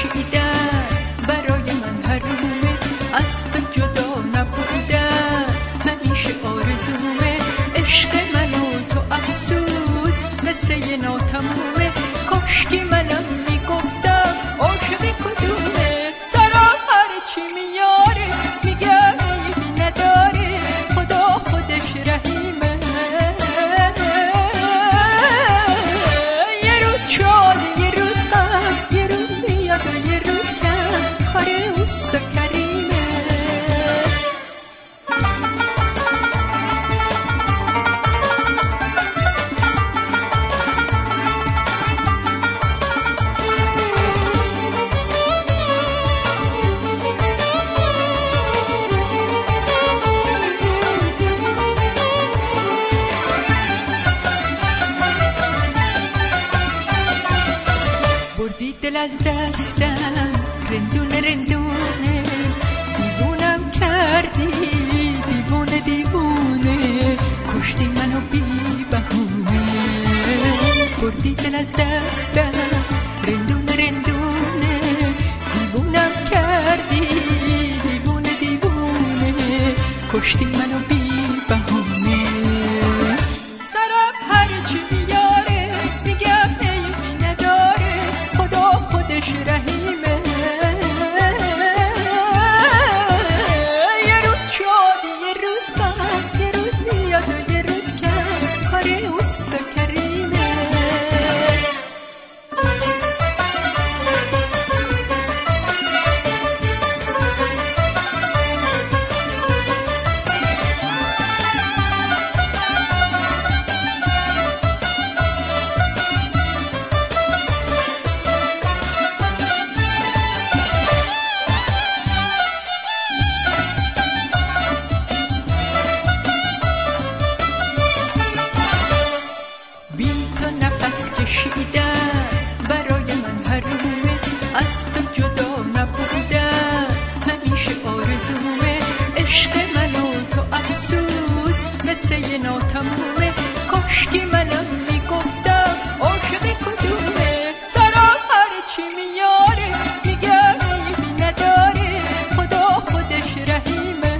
کشیدن برای من حرومه، از تو جدا نبودن همیشه آرزومه. عشق من و تو افسوس مثل یه ناتمومه، کاشکی منم میگفتم عاشقی کدومه. سرم هرچی میاره میگم عیبی نداره، خدا خودش رحیمه. یه روز شاد یه روز غم، یه روز میاد و یه روز کم، کار اوست کریمه. بردی دل از دستم رندونه رندونه، دیوونم کردی دیوونه دیوونه، کشتی منو بی بهونه. بردی دل از دستم رندونه رندونه، دیوونم کردی دیوونه دیوونه، کشتی منو بی بهونه. سرم هرچی میاره میگم عیبی نداره، خدا خودش رحیمه. یه روز شاد یه روز غم، یه روز میاد و یه روز کم، کار اوست کریمه. بی تو نفس کشیدن برای من حرومه، از تو جدا نبودن همیشه آرزومه. عشق من و تو افسوس مثل یه ناتمومه، کاشکی منم میگفتم عاشقی کدومه. سرم هرچی میاره میگم عیبی نداره، خدا خودش رحیمه.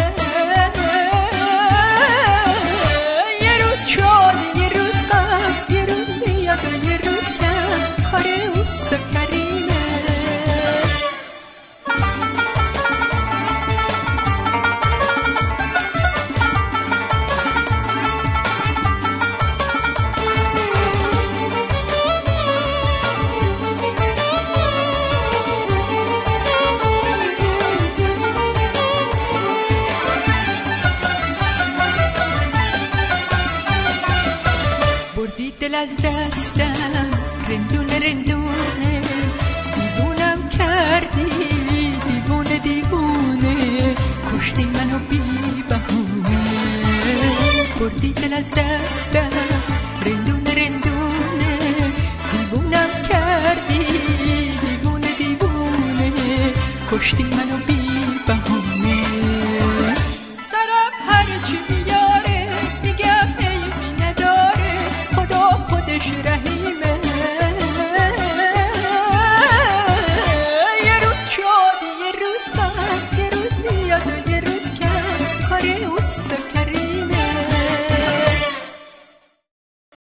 یه روز شاد یه روز غم، یه روز میاد و یه روز کم، کار اوست کریمه. بردی دل از دستم رندونه رندونه، دیوونم کردی دیوونه دیوونه، کشتی منو بی بهونه. بردی دل از دستم رندونه رندونه، دیوونم کردی دیوونه دیوونه، کشتی منو